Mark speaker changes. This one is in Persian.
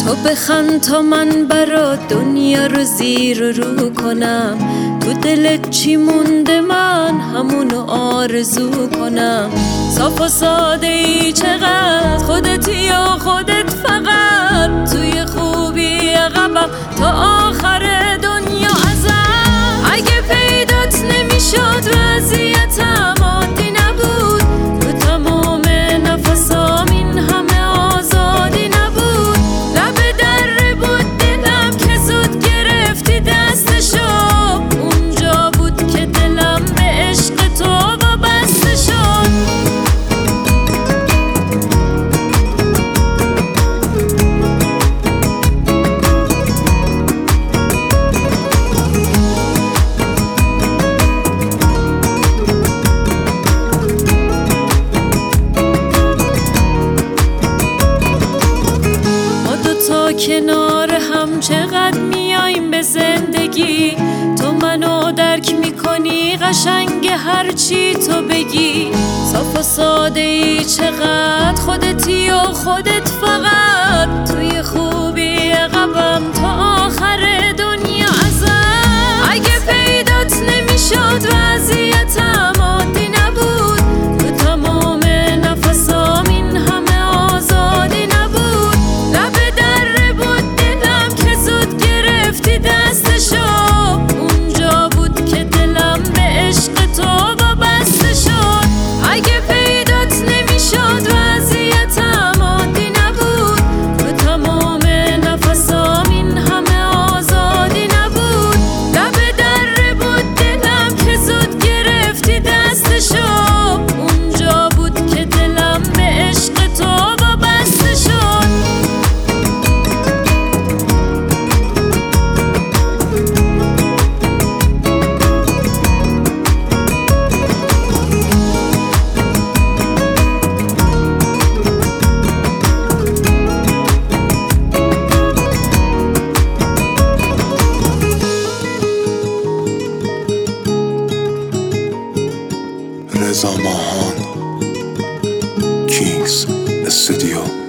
Speaker 1: تو بخند تا من برا دنیا رو زیر و رو کنم، تو دلت چی مونده من همونو آرزو کنم. صاف و ساده ای چقدر خودتی و خودت فقط، توی خوبی عقبم تا آخر دنیا ازم. اگه پیدات نمیشد وضعیتم عادی نبود، تو تمام نفسام این همه آزادی نبود. لب در بود دلم که زود گرفتی دستشو، اونجا بود که دلم به عشق تو وابسته شد. کنار هم چقدر میایم به زندگی، تو منو درک میکنی قشنگ هرچی تو بگی. صاف و ساده ای چقدر خودتی و خودت فقط، توی خوبی عقبم تا آخر دنیا ازم. اگه پیدات نمیشد وضعیتم عادی نبود، تو تمام نفسام این همه آزادی نبود. لب دستشو، اونجا بود که دلم به عشق تو وابسته شد. اگه پیدات نمیشد وضعیتم عادی نبود، تو تمام نفسام این همه آزادی نبود. لب در بود دلم که زود گرفتی دستشو، اونجا بود که دلم به عشق تو وابسته شد.
Speaker 2: رضا ماهان کینگز استودیو